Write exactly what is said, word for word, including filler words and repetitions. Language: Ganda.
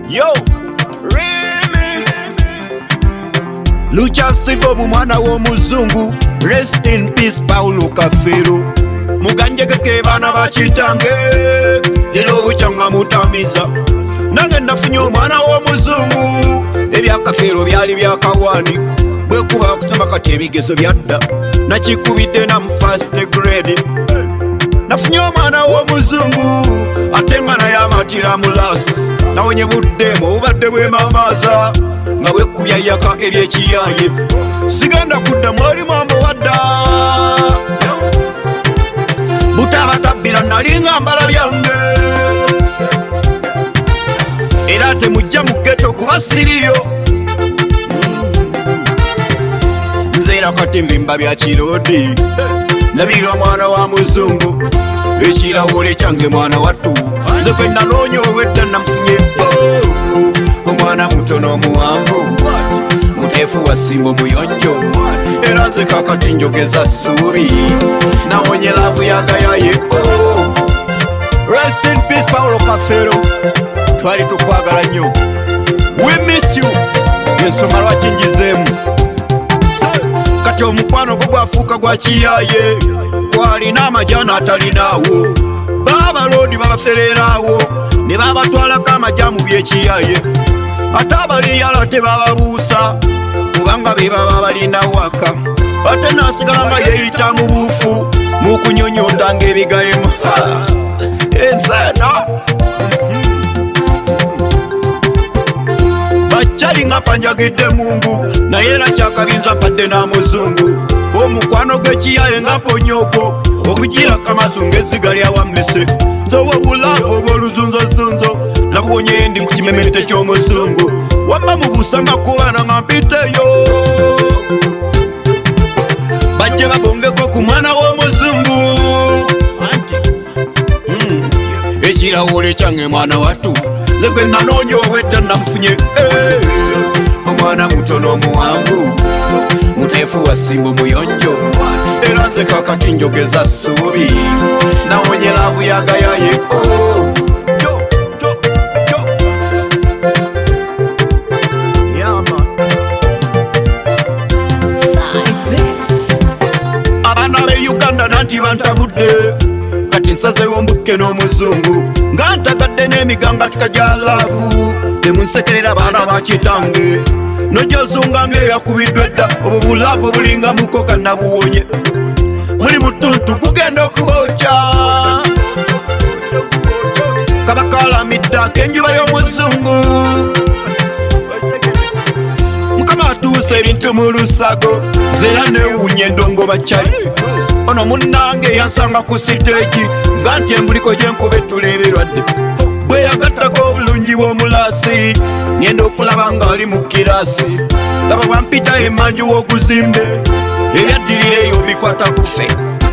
Yo, remix. Lucha Sivo mwana wo muzungu. Rest in peace Paulo Kafero. Muganje keke bana bachitange. Lero buchanga mutamiza. Nange nafunyo mwana wo muzungu. Ebya Kafero byali bya kawani. Bwe kuba kusoma kati ebigezo byadda. Nakikubidde na mu first grade. Nafunyo mwana wo muzungu. Atengana ya matira mulas. Nawonye buddemo ubadde bwe mamaza. Nga bwe kubya yaka ebyekiyaye. Sigenda kudda mwali mambo wadda. Butaba tabbira nalinga mbala byange. Era temujja mu ghetto kuba siriyo. Nzeera kati mbimba bya kirodi. Nabirwa mwana wa muzungu. Ekirawole kyange mwana wattu. Nze kwe nanoonya obwedda namufunye. Omwana mutono muwanvu. Muteefu wa simbo muyonjo. Era nze kakati njogeza ssuubi. Nawonye laavu yagayaye. Rest in peace Paulo Kafero. Twali tukwagala nnyo. We miss you. Yensonga lwaki njizeemu. Kati omukwano gwo gwafuuka gwa kiyaye. Gwalina amajana atalinaawo. Baba lodi babafereraawo. Ne babatwalako amajja mu by'ekiyaye. Ate abaliyala tebababuusa. Kubanga be baba balina waka. Ate nasigala nga yeeyita mu buufu. Mu kunyonyonda ng'ebigayemu. Ensana. Bachali nga panjagidde mungu. Naye era kyakabinza mpadde na muzungu. Omukwano gw'ekiyaye nga mponyoko. Okugira kamasunga ezziga lya wammese. Nzowe obulaavu obw'oluzunzozunzo. Nabuwonye ndi ku kimemete ky'omuzungu. Wamma mubuusa nga kubaana nga mpiteyo. Bajje babongeko ku mwana w'omuzungu. Mm. Ekirawole kyange mwana wattu. Nze gwe nanoonya obwedda namufunye. Omwana mutono omuwanvu. Muteefu wa simbo muyonjo. Era nze kakati njogeza ssuubi. Nawonye laavu yagayaye. Abaana b'e Uganda nanti bantabudde. Kati nsazeewo mbukke n'omuzungu. Nga ntagadde n'emiganga tikajja laavu. Temunsekerera abaana bakitange. Nojozunga ng'eyakubiddwa edda. Obwo bulaavu bulinga mukoka nabuwonye. Muli mutuntu kugenda okubokya. Kabakalamidde ak'enjuba y'omuzungu. Mukama atuuse ebintu mu lusago. Nzeera neewuunya endongo bakyali. Ono munnange yansanga ku siteegi. Nga nti embuliko gy'enkuba etuleberwadde. Bwe yagattako obulungi bw'omulaasi. Ngenda okulaba nga ali mu kiraasi. Laba bwampita emmanju w'okuzimbe. Ebyaddirira eyo bikwata ku ffe.